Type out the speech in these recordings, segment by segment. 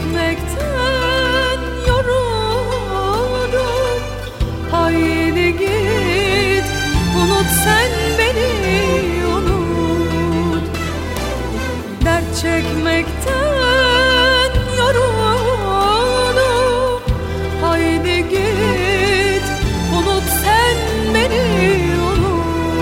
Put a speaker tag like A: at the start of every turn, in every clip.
A: çekmekten yoruldum. Haydi git, unut sen beni, unut. Dert çekmekten yoruldum. Haydi git, unut sen beni, unut.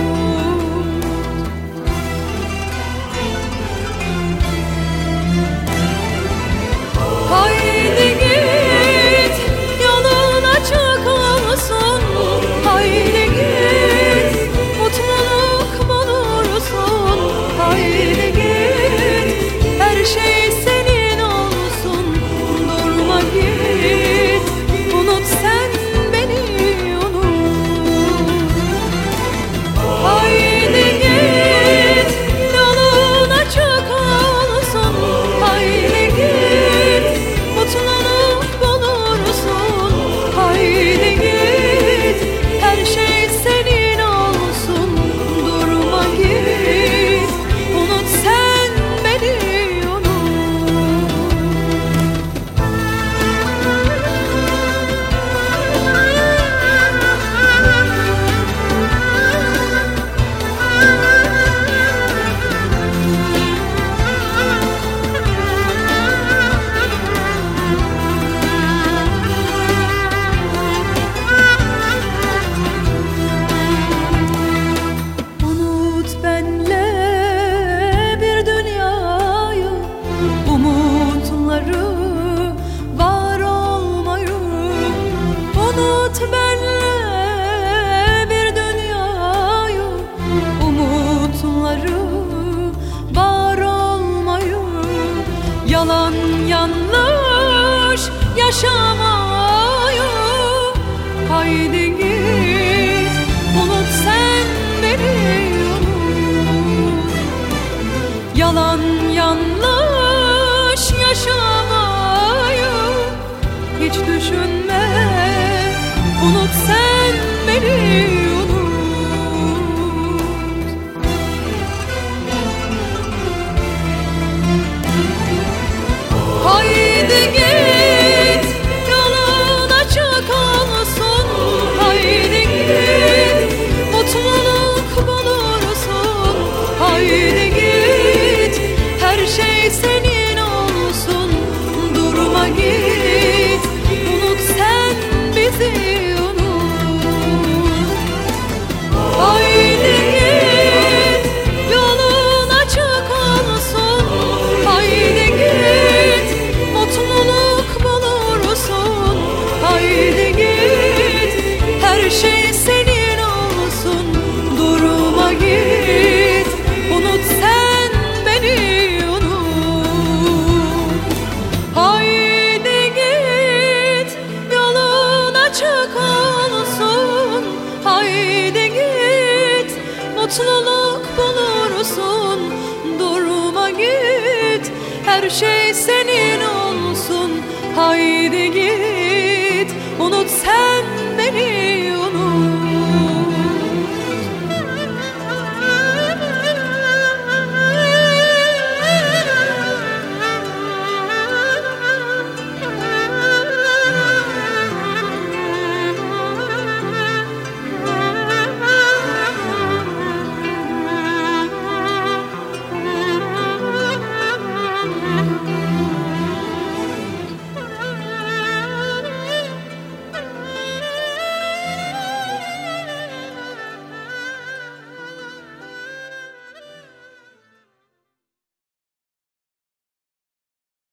A: Haydi git, yolun açık olsun. Haydi git, mutluluk bulursun. Haydi git, her şey senin olsun. Durma git, unut sen beni, unut. Haydi git, yolun açık olsun. Haydi git, mutluluk bulursun. Haydi git, her şey senin olsun. Durma git, unut sen beni, unut. Unut benle bir dünyayı, umutları var olmayı. Unut benle bir dünyayı, umutları var olmayı. Yalan yanlış yaşamayı. Haydi git, unut sen beni, unut. Yalan yanlış yaşamayı hiç düşünme. Unut sen beni, unut. Haydi git, yolun açık olsun. Haydi git, mutluluk bulursun. Haydi git, her şey senin olsun. Durma git, unut sen bizi, unut. Haydi git, yolun açık olsun. Haydi git, mutluluk bulursun. Haydi git, her şey senin olsun. Durma git, unut sen beni, unut. Haydi git, yolun açık olsun. Haydi git, mutluluk bulursun. Durma git, her şey senin olsun. Haydi git, unut sen beni, unut.